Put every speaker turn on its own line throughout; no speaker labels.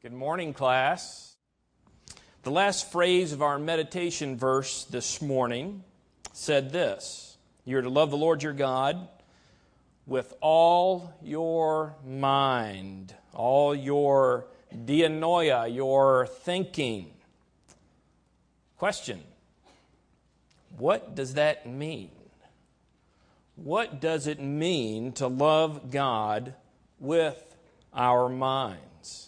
Good morning, class. The last phrase of our meditation verse this morning said this: "You are to love the Lord your God with all your mind," all your dianoia, your thinking. Question: what does that mean? What does it mean to love God with our minds?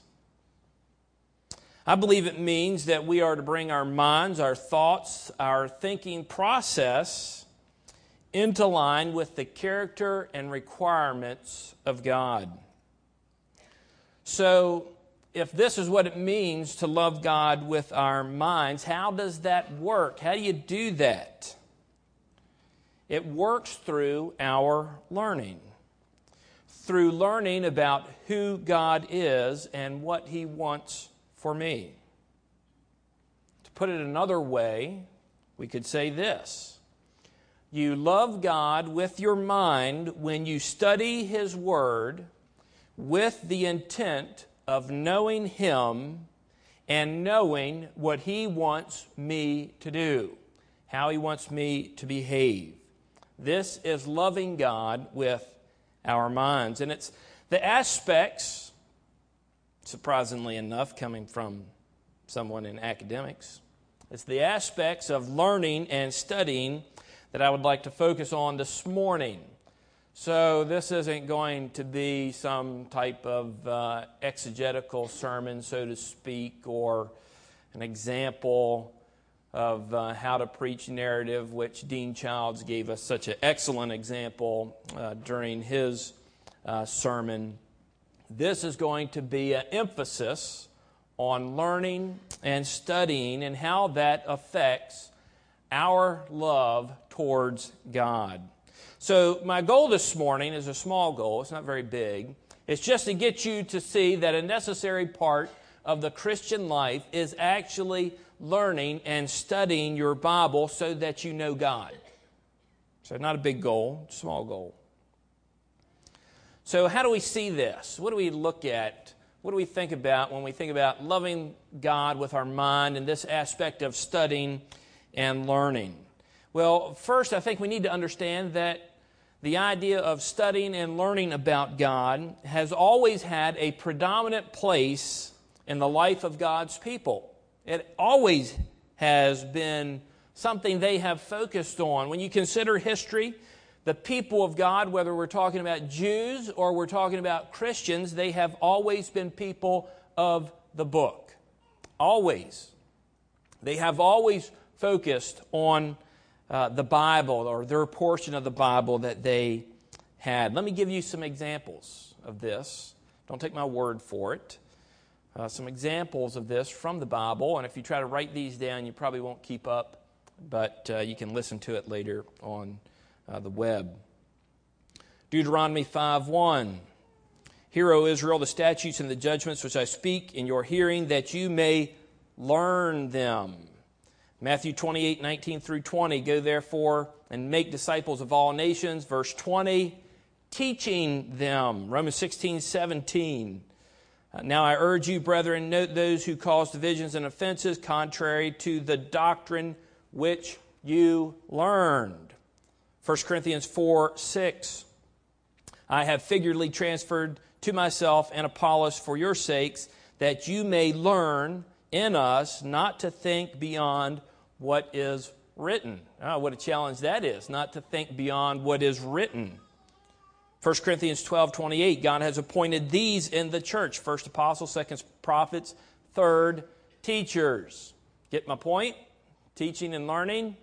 I believe it means that we are to bring our minds, our thoughts, our thinking process into line with the character and requirements of God. So, if this is what it means to love God with our minds, how does that work? How do you do that? It works through our learning. Through learning about who God is and what He wants for me. To put it another way, we could say this: you love God with your mind when you study His Word with the intent of knowing Him and knowing what He wants me to do, how He wants me to behave. This is loving God with our minds. And it's the aspects, surprisingly enough, coming from someone in academics, it's the aspects of learning and studying that I would like to focus on this morning. So this isn't going to be some type of exegetical sermon, so to speak, or an example of how to preach narrative, which Dean Childs gave us such an excellent example during his sermon. This is going to be an emphasis on learning and studying and how that affects our love towards God. So my goal this morning is a small goal. It's not very big. It's just to get you to see that a necessary part of the Christian life is actually learning and studying your Bible so that you know God. So not a big goal, small goal. So how do we see this? What do we look at? What do we think about when we think about loving God with our mind and this aspect of studying and learning? Well, first, I think we need to understand that the idea of studying and learning about God has always had a predominant place in the life of God's people. It always has been something they have focused on. When you consider history, the people of God, whether we're talking about Jews or we're talking about Christians, they have always been people of the book. Always. They have always focused on the Bible or their portion of the Bible that they had. Let me give you some examples of this. Don't take my word for it. Some examples of this from the Bible, and if you try to write these down, you probably won't keep up, but you can listen to it later on the web. Deuteronomy 5:1. Hear, O Israel, the statutes and the judgments which I speak in your hearing, that you may learn them. Matthew 28:19 through 20. Go therefore and make disciples of all nations. Verse 20, teaching them. Romans 16:17. Now I urge you, brethren, note those who cause divisions and offenses contrary to the doctrine which you learned. 1 Corinthians 4:6. I have figuratively transferred to myself and Apollos for your sakes, that you may learn in us not to think beyond what is written. What a challenge that is, not to think beyond what is written. 1 Corinthians 12:28, God has appointed these in the church: first apostles, second prophets, third teachers. Get my point? Teaching and learning?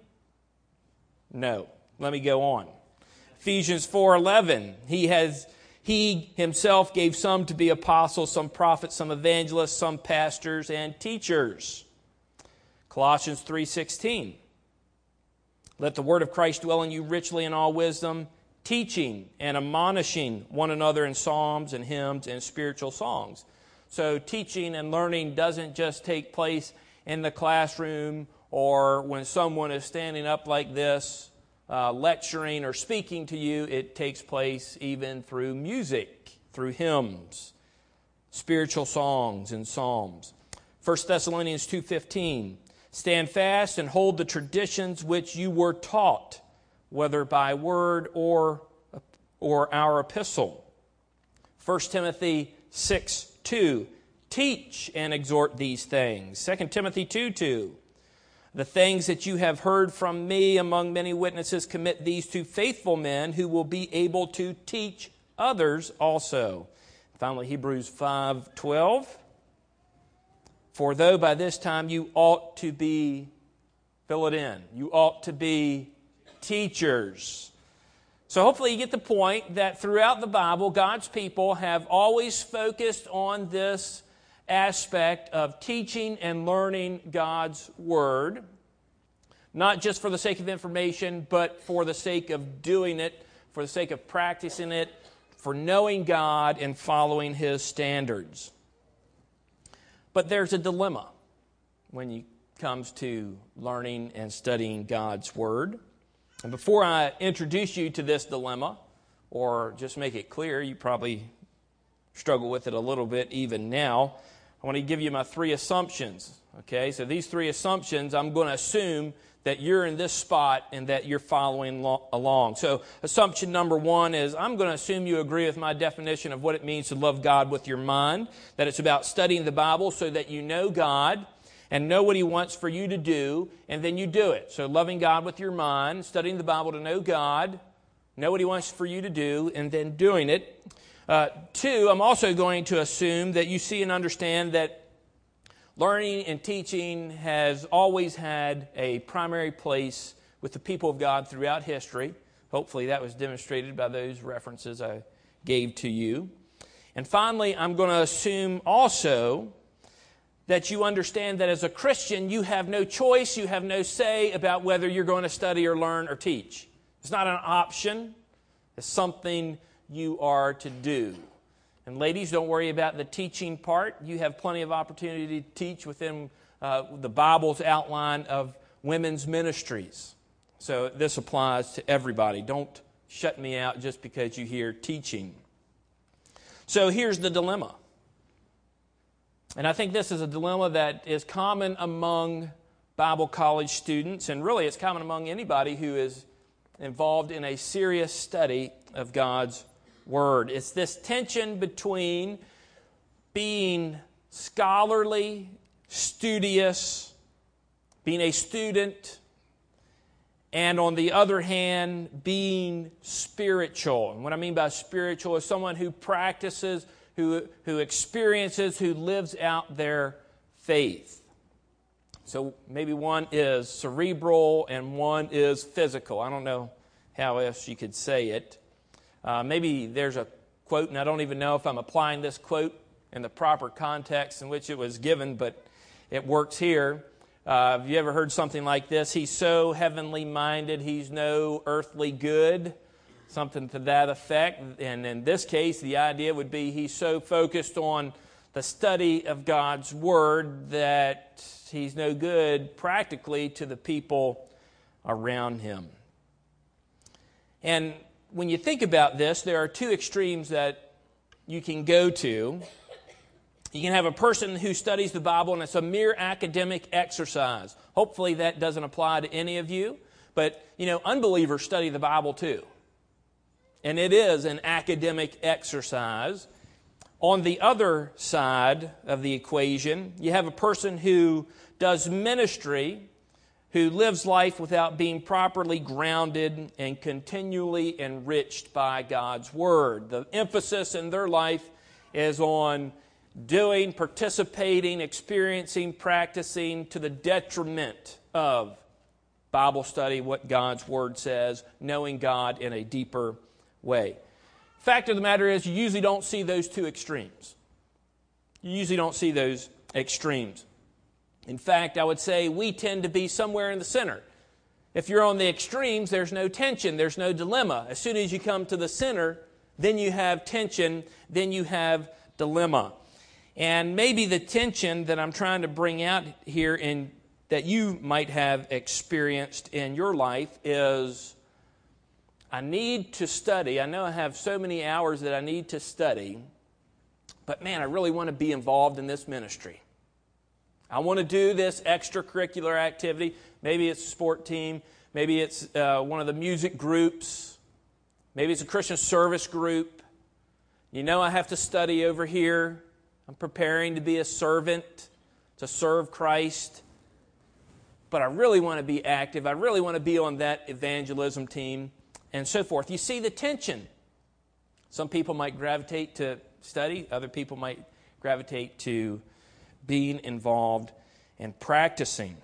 No. Let me go on. Ephesians 4:11, He himself gave some to be apostles, some prophets, some evangelists, some pastors and teachers. Colossians 3:16, let the word of Christ dwell in you richly in all wisdom, teaching and admonishing one another in psalms and hymns and spiritual songs. So teaching and learning doesn't just take place in the classroom or when someone is standing up like this lecturing or speaking to you. It takes place even through music, through hymns, spiritual songs and psalms. 1 Thessalonians 2:15, stand fast and hold the traditions which you were taught, whether by word or our epistle. 1 Timothy 6:2, teach and exhort these things. 2 Timothy 2:2, the things that you have heard from me among many witnesses, commit these to faithful men who will be able to teach others also. Finally, Hebrews 5:12, for though by this time you ought to be, fill it in, you ought to be teachers. So hopefully you get the point that throughout the Bible, God's people have always focused on this aspect of teaching and learning God's Word, not just for the sake of information, but for the sake of doing it, for the sake of practicing it, for knowing God and following His standards. But there's a dilemma when it comes to learning and studying God's Word. And before I introduce you to this dilemma, or just make it clear, you probably struggle with it a little bit even now, I want to give you my three assumptions. Okay, so these three assumptions, I'm going to assume that you're in this spot and that you're following along. So assumption number one is I'm going to assume you agree with my definition of what it means to love God with your mind, that it's about studying the Bible so that you know God and know what He wants for you to do, and then you do it. So loving God with your mind, studying the Bible to know God, know what He wants for you to do, and then doing it. Two, I'm also going to assume that you see and understand that learning and teaching has always had a primary place with the people of God throughout history. Hopefully that was demonstrated by those references I gave to you. And finally, I'm going to assume also that you understand that as a Christian, you have no choice, you have no say about whether you're going to study or learn or teach. It's not an option. It's something you are to do. And ladies, don't worry about the teaching part. You have plenty of opportunity to teach within the Bible's outline of women's ministries. So this applies to everybody. Don't shut me out just because you hear teaching. So here's the dilemma. And I think this is a dilemma that is common among Bible college students, and really it's common among anybody who is involved in a serious study of God's Word. It's this tension between being scholarly, studious, being a student, and on the other hand, being spiritual. And what I mean by spiritual is someone who practices, who experiences, who lives out their faith. So maybe one is cerebral and one is physical. I don't know how else you could say it. Maybe there's a quote, and I don't even know if I'm applying this quote in the proper context in which it was given, but it works here. Have you ever heard something like this? He's so heavenly minded, he's no earthly good. Something to that effect. And in this case, the idea would be he's so focused on the study of God's Word that he's no good practically to the people around him. And when you think about this, there are two extremes that you can go to. You can have a person who studies the Bible and it's a mere academic exercise. Hopefully that doesn't apply to any of you. But, unbelievers study the Bible too. And it is an academic exercise. On the other side of the equation, you have a person who does ministry, who lives life without being properly grounded and continually enriched by God's Word. The emphasis in their life is on doing, participating, experiencing, practicing to the detriment of Bible study, what God's Word says, knowing God in a deeper way. Fact of the matter is, you usually don't see those two extremes. You usually don't see those extremes. In fact, I would say we tend to be somewhere in the center. If you're on the extremes, there's no tension, there's no dilemma. As soon as you come to the center, then you have tension, then you have dilemma. And maybe the tension that I'm trying to bring out here in that you might have experienced in your life is, I need to study. I know I have so many hours that I need to study, but man, I really want to be involved in this ministry. I want to do this extracurricular activity. Maybe it's a sport team. Maybe it's one of the music groups. Maybe it's a Christian service group. You know I have to study over here. I'm preparing to be a servant, to serve Christ. But I really want to be active. I really want to be on that evangelism team and so forth. You see the tension. Some people might gravitate to study. Other people might gravitate to being involved and practicing.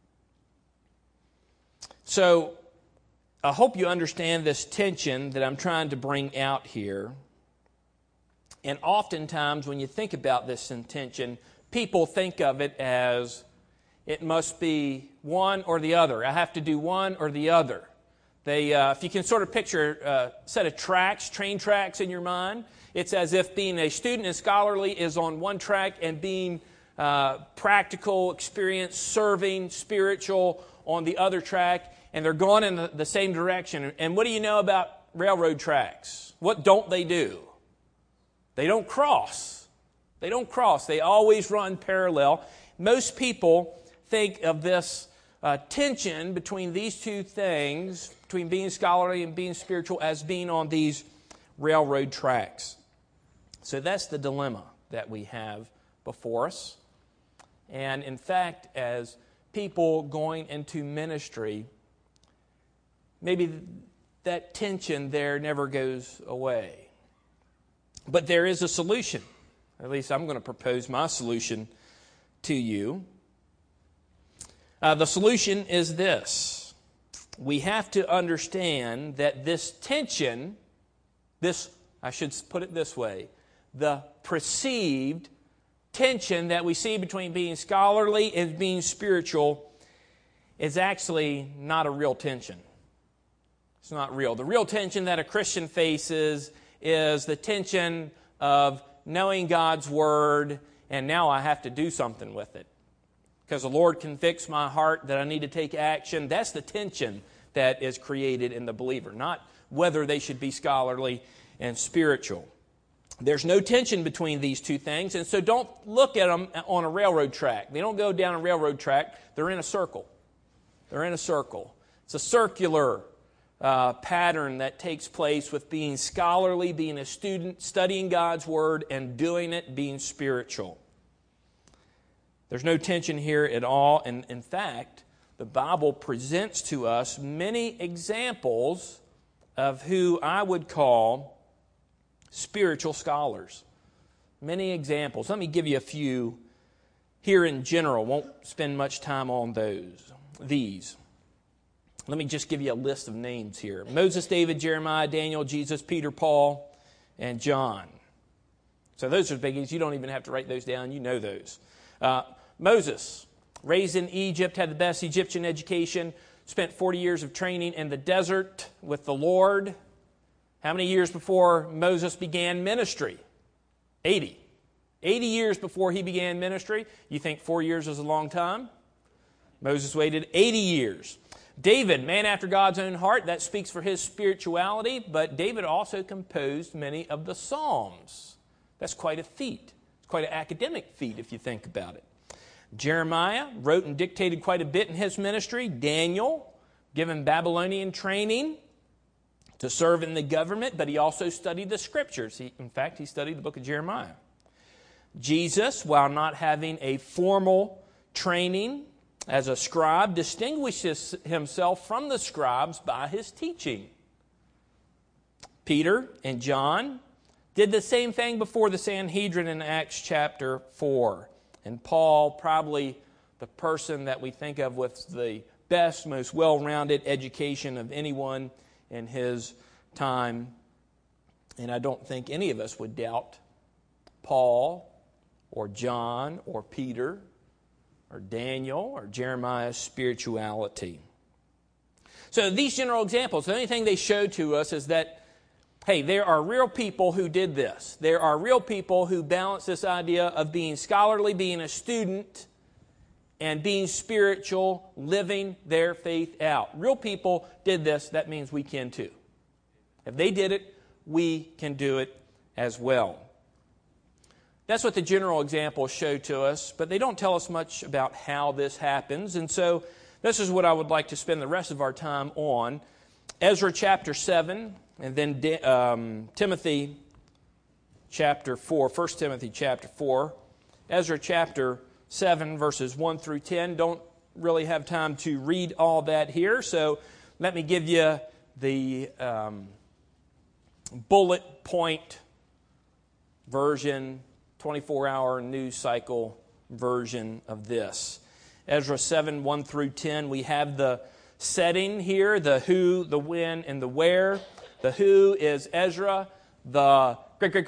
So I hope you understand this tension that I'm trying to bring out here. And oftentimes when you think about this tension, people think of it as it must be one or the other. I have to do one or the other. If you can sort of picture a set of tracks, train tracks in your mind, it's as if being a student and scholarly is on one track and being practical, experience, serving, spiritual on the other track, and they're going in the same direction. And what do you know about railroad tracks? What don't they do? They don't cross. They don't cross. They always run parallel. Most people think of this tension between these two things, between being scholarly and being spiritual, as being on these railroad tracks. So that's the dilemma that we have before us. And in fact, as people going into ministry, maybe that tension there never goes away. But there is a solution. At least I'm going to propose my solution to you. The solution is this. We have to understand that this tension, I should put it this way, the perceived tension that we see between being scholarly and being spiritual is actually not a real tension. It's not real. The real tension that a Christian faces is the tension of knowing God's Word, and now I have to do something with it. Because the Lord convicts my heart that I need to take action. That's the tension that is created in the believer, not whether they should be scholarly and spiritual. There's no tension between these two things, and so don't look at them on a railroad track. They don't go down a railroad track. They're in a circle. They're in a circle. It's a circular pattern that takes place with being scholarly, being a student, studying God's Word, and doing it, being spiritual. There's no tension here at all, and in fact, the Bible presents to us many examples of who I would call spiritual scholars. Many examples. Let me give you a few here in general. Won't spend much time on these. Let me just give you a list of names here. Moses, David, Jeremiah, Daniel, Jesus, Peter, Paul, and John. So those are biggies. You don't even have to write those down. You know those. Moses, raised in Egypt, had the best Egyptian education, spent 40 years of training in the desert with the Lord. How many years before Moses began ministry? 80. 80 years before he began ministry. You think 4 years is a long time? Moses waited 80 years. David, man after God's own heart, that speaks for his spirituality, but David also composed many of the Psalms. That's quite a feat. It's quite an academic feat if you think about it. Jeremiah wrote and dictated quite a bit in his ministry. Daniel, given Babylonian training to serve in the government, but he also studied the Scriptures. In fact, he studied the book of Jeremiah. Jesus, while not having a formal training as a scribe, distinguishes himself from the scribes by his teaching. Peter and John did the same thing before the Sanhedrin in Acts chapter 4. And Paul, probably the person that we think of with the best, most well-rounded education of anyone in his time. And I don't think any of us would doubt Paul or John or Peter or Daniel or Jeremiah's spirituality. So these general examples, the only thing they show to us is that, hey, there are real people who did this. There are real people who balance this idea of being scholarly, being a student, and being spiritual, living their faith out. Real people did this. That means we can too. If they did it, we can do it as well. That's what the general examples show to us, but they don't tell us much about how this happens. And so this is what I would like to spend the rest of our time on. Ezra chapter 7, and then Timothy chapter 4, 1 Timothy chapter 4. Ezra chapter 7, verses 1 through 10. Don't really have time to read all that here, so let me give you the bullet point version, 24-hour news cycle version of this. Ezra 7, 1 through 10, we have the setting here, the who, the when, and the where. The who is Ezra, the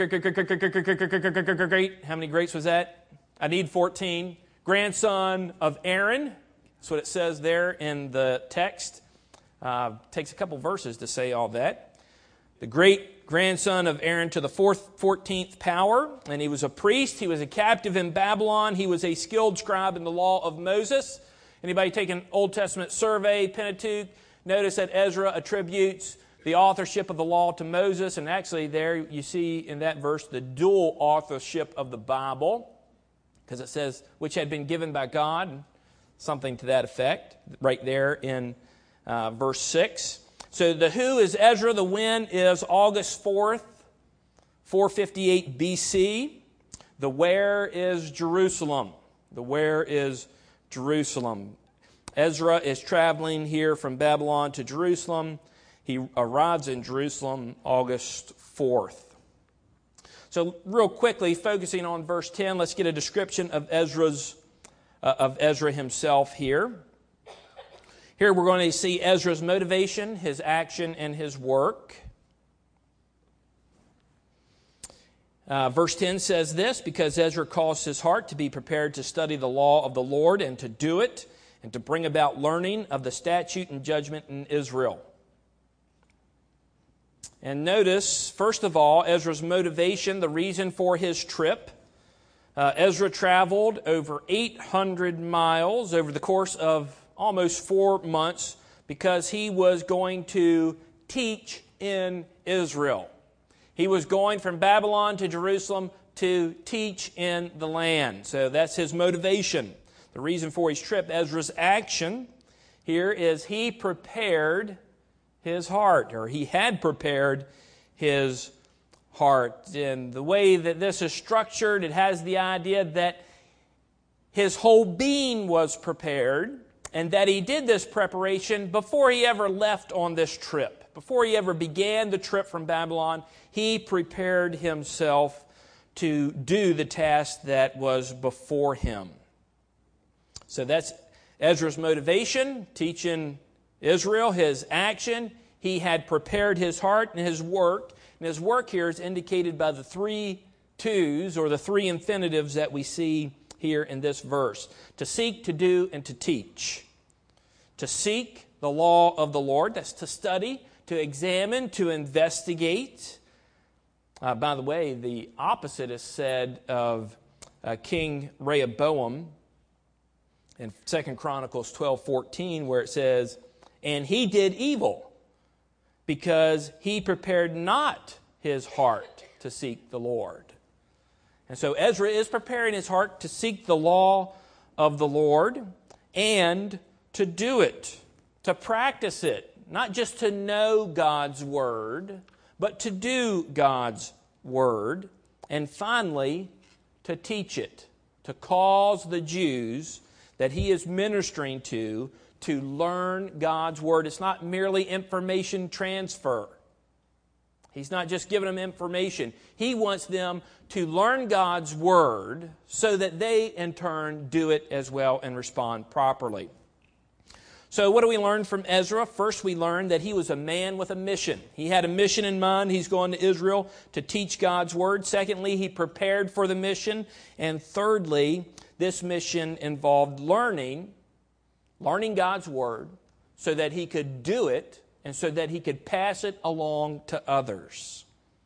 great, how many greats was that? I need 14. Grandson of Aaron. That's what it says there in the text. Takes a couple verses to say all that. The great grandson of Aaron to the 14th power, and he was a priest. He was a captive in Babylon. He was a skilled scribe in the law of Moses. Anybody take an Old Testament survey, Pentateuch? Notice that Ezra attributes the authorship of the law to Moses, and actually there you see in that verse the dual authorship of the Bible, because it says, which had been given by God, something to that effect, right there in verse 6. So the who is Ezra, the when is August 4th, 458 BC. The where is Jerusalem. The where is Jerusalem. Ezra is traveling here from Babylon to Jerusalem. He arrives in Jerusalem August 4th. So real quickly, focusing on verse 10, let's get a description of Ezra himself here. Here we're going to see Ezra's motivation, his action, and his work. Verse 10 says this, because Ezra caused his heart to be prepared to study the law of the Lord and to do it, and to bring about learning of the statute and judgment in Israel. And notice, first of all, Ezra's motivation, the reason for his trip. Ezra traveled over 800 miles over the course of almost 4 months because he was going to teach in Israel. He was going from Babylon to Jerusalem to teach in the land. So that's his motivation. The reason for his trip. Ezra's action here is he prepared his heart, or he had prepared his heart. And the way that this is structured, it has the idea that his whole being was prepared, and that he did this preparation before he ever left on this trip. Before he ever began the trip from Babylon, he prepared himself to do the task that was before him. So that's Ezra's motivation, teaching Israel, his action. He had prepared his heart and his work. And his work here is indicated by the 3 twos, or the 3 infinitives that we see here in this verse. To seek, to do, and to teach. To seek the law of the Lord, that's to study, to examine, to investigate. By the way, the opposite is said of King Rehoboam in 2 Chronicles 12:14, where it says, and he did evil because he prepared not his heart to seek the Lord. And so Ezra is preparing his heart to seek the law of the Lord and to do it, to practice it, not just to know God's Word, but to do God's Word, and finally, to teach it, to cause the Jews that he is ministering to learn God's Word. It's not merely information transfer. He's not just giving them information. He wants them to learn God's Word so that they, in turn, do it as well and respond properly. So what do we learn from Ezra? First, we learn that he was a man with a mission. He had a mission in mind. He's going to Israel to teach God's Word. Secondly, he prepared for the mission. And thirdly, this mission involved learning God's Word so that he could do it and so that he could pass it along to others.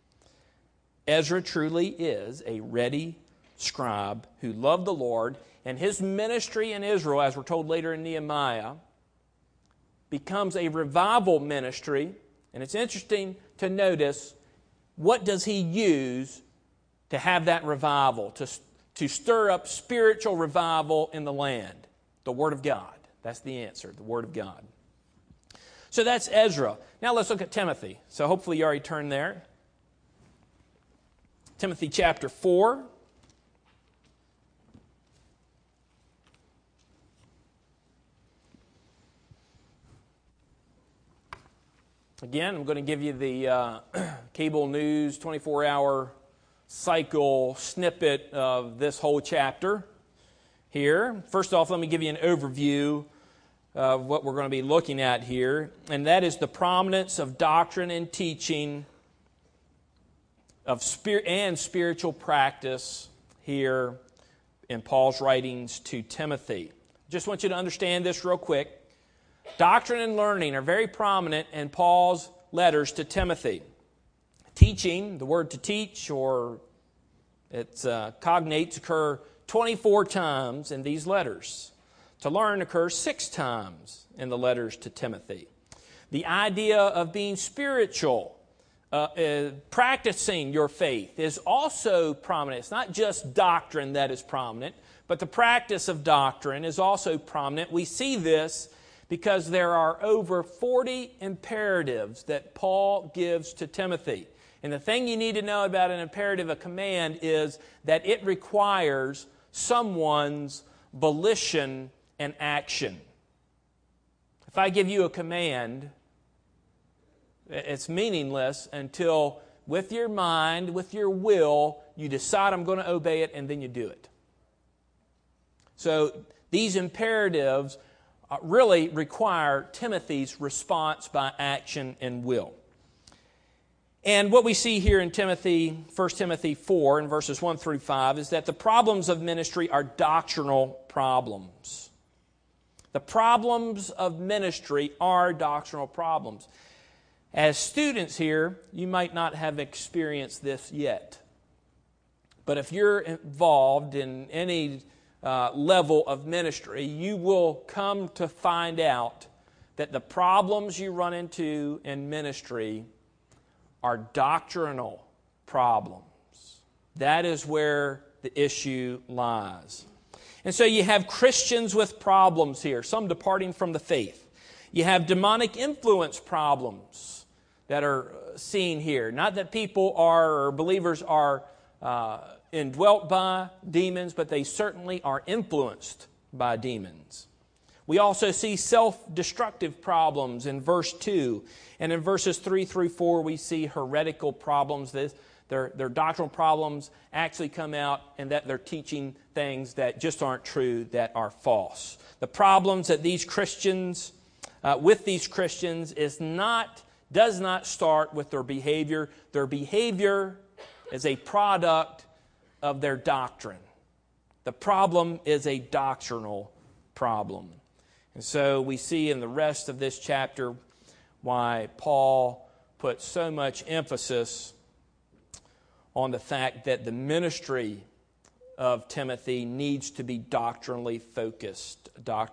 Ezra truly is a ready scribe who loved the Lord, and his ministry in Israel, as we're told later in Nehemiah, becomes a revival ministry. And it's interesting to notice, what does he use to have that revival, to stir up spiritual revival in the land? The Word of God. That's the answer, the Word of God. So that's Ezra. Now let's look at Timothy. So hopefully you already turned there. Timothy chapter 4. Again, I'm going to give you the cable news 24-hour cycle snippet of this whole chapter here. First off, let me give you an overview of what we're going to be looking at here, and that is the prominence of doctrine and teaching of spirit and spiritual practice here in Paul's writings to Timothy. Just want you to understand this real quick. Doctrine and learning are very prominent in Paul's letters to Timothy. Teaching, the word to teach, or its cognates, occur 24 times in these letters. To learn occurs 6 times in the letters to Timothy. The idea of being spiritual, practicing your faith, is also prominent. It's not just doctrine that is prominent, but the practice of doctrine is also prominent. We see this because there are over 40 imperatives that Paul gives to Timothy. And the thing you need to know about an imperative, a command, is that it requires someone's volition and action. If I give you a command, it's meaningless until with your mind, with your will, you decide I'm going to obey it, and then you do it. So these imperatives really require Timothy's response by action and will. And what we see here in 1 Timothy 4, in verses 1 through 5, is that the problems of ministry are doctrinal problems. The problems of ministry are doctrinal problems. As students here, you might not have experienced this yet. But if you're involved in any level of ministry, you will come to find out that the problems you run into in ministry are doctrinal problems. That is where the issue lies. And so you have Christians with problems here, some departing from the faith. You have demonic influence problems that are seen here. Not that people or believers are indwelt by demons, but they certainly are influenced by demons. We also see self-destructive problems in verse 2. And in verses 3 through 4, we see heretical problems. Their doctrinal problems actually come out and that they're teaching things that just aren't true, that are false. The problems that these Christians, with these Christians, does not start with their behavior. Their behavior is a product of their doctrine. The problem is a doctrinal problem. And so we see in the rest of this chapter why Paul puts so much emphasis on the fact that the ministry of Timothy needs to be doctrinally focused.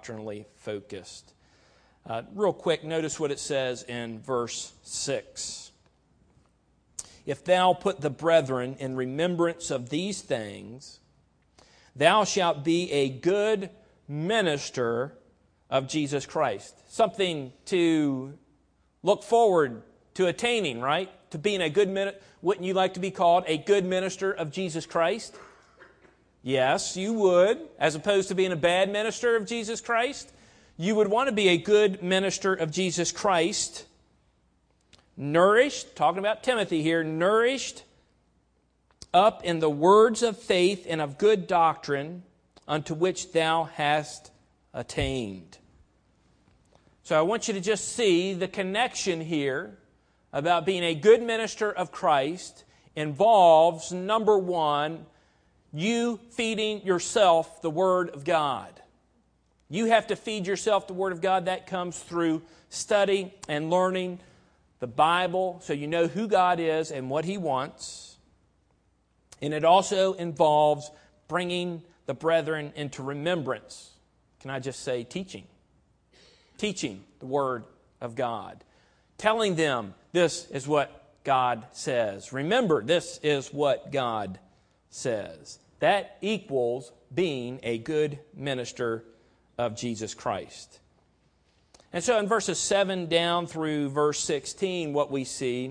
Real quick, notice what it says in verse 6. If thou put the brethren in remembrance of these things, thou shalt be a good minister of Jesus Christ. Something to look forward to attaining, right? To being a good minister. Wouldn't you like to be called a good minister of Jesus Christ? Yes, you would. As opposed to being a bad minister of Jesus Christ, you would want to be a good minister of Jesus Christ. Nourished, talking about Timothy here, nourished up in the words of faith and of good doctrine unto which thou hast attained. So I want you to just see the connection here about being a good minister of Christ involves, number one, you feeding yourself the Word of God. You have to feed yourself the Word of God. That comes through study and learning the Bible so you know who God is and what He wants. And it also involves bringing the brethren into remembrance. Can I just say teaching? Teaching the Word of God. Telling them this is what God says. Remember, this is what God says. That equals being a good minister of Jesus Christ. And so in verses 7 down through verse 16, what we see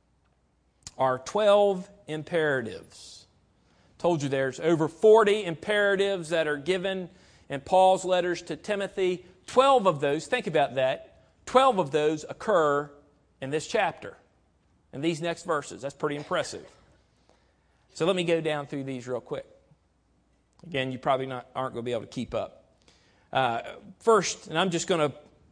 are 12 imperatives. Told you there's over 40 imperatives that are given in Paul's letters to Timothy. 12 of those, think about that, 12 of those occur in this chapter, in these next verses. That's pretty impressive. So let me go down through these real quick. Again, you probably aren't going to be able to keep up. First, and I'm just going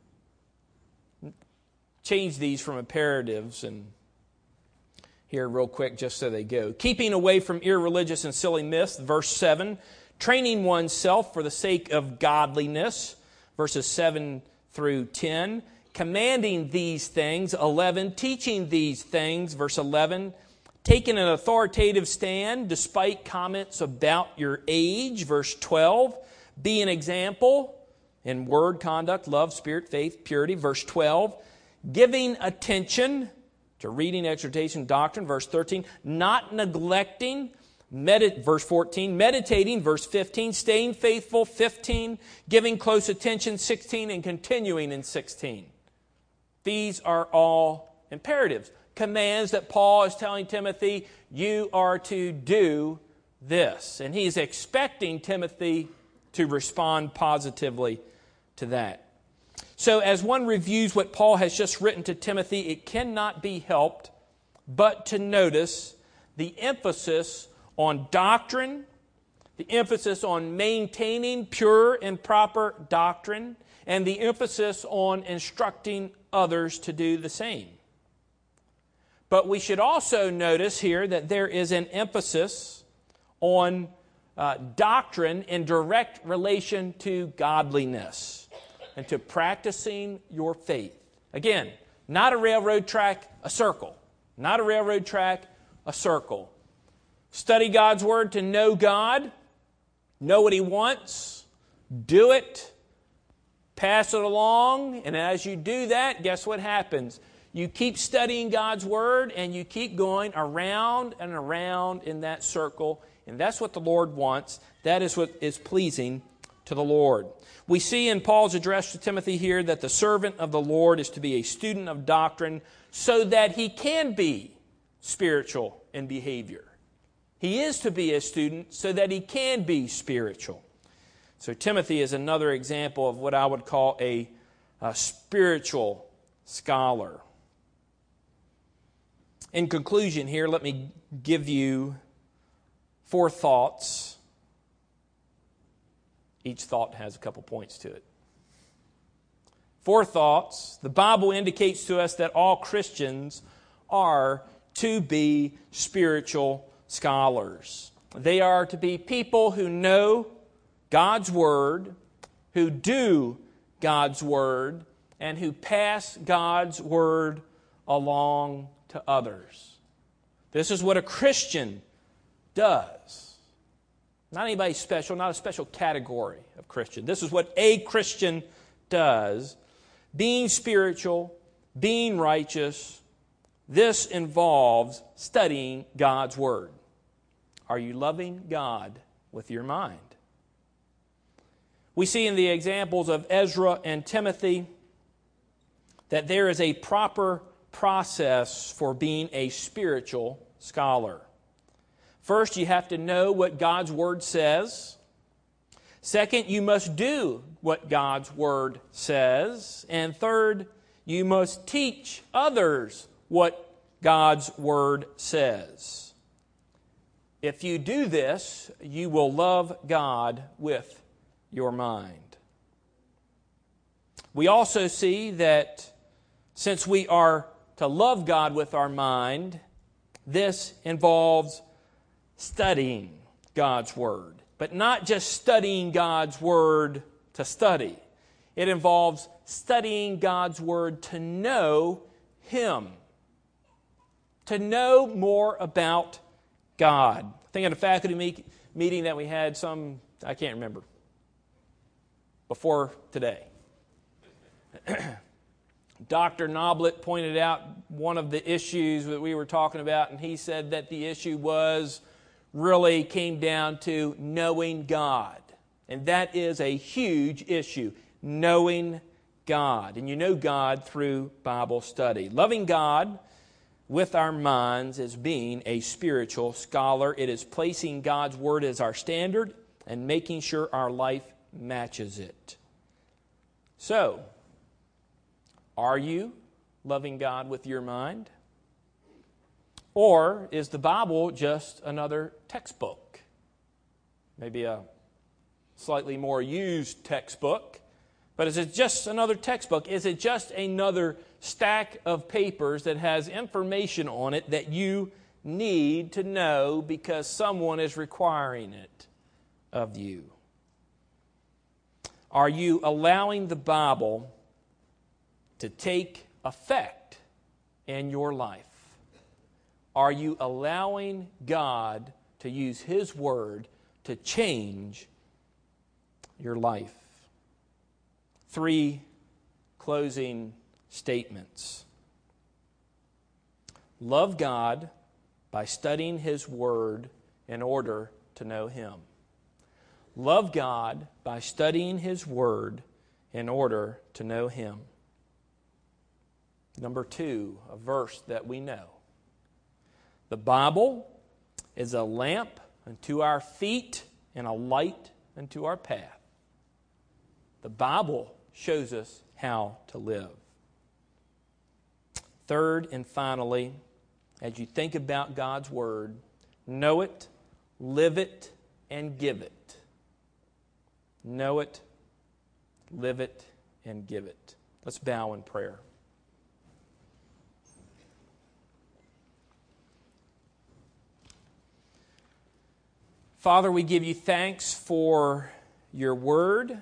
to change these from imperatives and here real quick just so they go. Keeping away from irreligious and silly myths, verse 7. Training oneself for the sake of godliness, verses 7 through 10. Commanding these things, 11. Teaching these things, verse 11. Taking an authoritative stand despite comments about your age, verse 12. Be an example in word, conduct, love, spirit, faith, purity, verse 12. Giving attention to reading, exhortation, doctrine, verse 13. Not neglecting, verse 14. Meditating, verse 15. Staying faithful, 15. Giving close attention, 16. And continuing in 16. These are all imperatives. Commands that Paul is telling Timothy, you are to do this. And he's expecting Timothy to respond positively to that. So as one reviews what Paul has just written to Timothy, it cannot be helped but to notice the emphasis on doctrine, the emphasis on maintaining pure and proper doctrine, and the emphasis on instructing others to do the same. But we should also notice here that there is an emphasis on doctrine in direct relation to godliness and to practicing your faith. Again, not a railroad track, a circle. Not a railroad track, a circle. Study God's Word to know God, know what He wants, do it, pass it along, and as you do that, guess what happens? You keep studying God's Word and you keep going around and around in that circle. And that's what the Lord wants. That is what is pleasing to the Lord. We see in Paul's address to Timothy here that the servant of the Lord is to be a student of doctrine so that he can be spiritual in behavior. He is to be a student so that he can be spiritual. So Timothy is another example of what I would call a spiritual scholar. In conclusion here, let me give you 4 thoughts. Each thought has a couple points to it. 4 thoughts. The Bible indicates to us that all Christians are to be spiritual scholars. They are to be people who know God's Word, who do God's Word, and who pass God's Word along to others. This is what a Christian does. Not anybody special, not a special category of Christian. This is what a Christian does. Being spiritual, being righteous, this involves studying God's Word. Are you loving God with your mind? We see in the examples of Ezra and Timothy that there is a proper process for being a spiritual scholar. First, you have to know what God's Word says. Second, you must do what God's Word says. And third, you must teach others what God's Word says. If you do this, you will love God with your mind. We also see that since we are to love God with our mind, this involves studying God's Word. But not just studying God's Word to study. It involves studying God's Word to know Him. To know more about God. I think at a faculty meeting that we had I can't remember, before today. Dr. Noblet pointed out one of the issues that we were talking about, and he said that the issue was really came down to knowing God. And that is a huge issue, knowing God. And you know God through Bible study. Loving God with our minds is being a spiritual scholar. It is placing God's Word as our standard and making sure our life matches it. So, are you loving God with your mind? Or is the Bible just another textbook? Maybe a slightly more used textbook. But is it just another textbook? Is it just another stack of papers that has information on it that you need to know because someone is requiring it of you? Are you allowing the Bible to take effect in your life? Are you allowing God to use His Word to change your life? 3 closing statements. Love God by studying His Word in order to know Him. Love God by studying His Word in order to know Him. Number 2, a verse that we know. The Bible is a lamp unto our feet and a light unto our path. The Bible shows us how to live. Third and finally, as you think about God's Word, know it, live it, and give it. Know it, live it, and give it. Let's bow in prayer. Father, we give you thanks for your Word.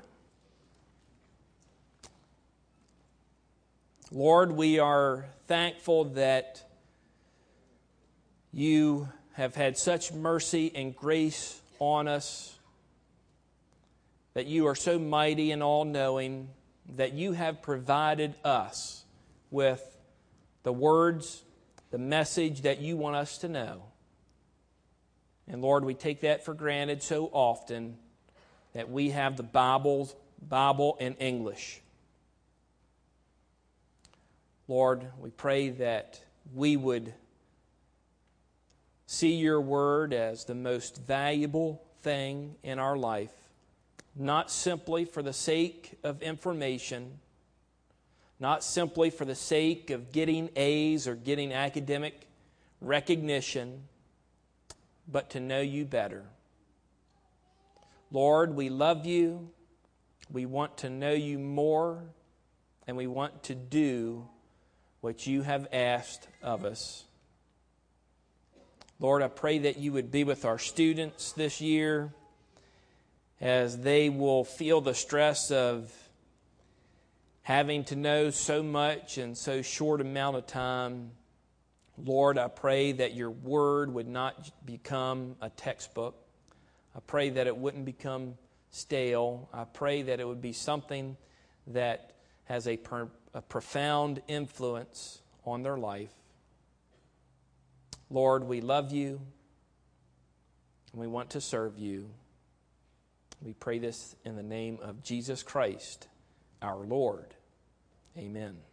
Lord, we are thankful that you have had such mercy and grace on us, that you are so mighty and all-knowing, that you have provided us with the words, the message that you want us to know. And Lord, we take that for granted so often that we have the Bible in English. Lord, we pray that we would see your word as the most valuable thing in our life, not simply for the sake of information, not simply for the sake of getting A's or getting academic recognition, but to know you better. Lord, we love you. We want to know you more, and we want to do what you have asked of us. Lord, I pray that you would be with our students this year as they will feel the stress of having to know so much in so short amount of time. Lord, I pray that your word would not become a textbook. I pray that it wouldn't become stale. I pray that it would be something that has a profound influence on their life. Lord, we love you and we want to serve you. We pray this in the name of Jesus Christ, our Lord. Amen.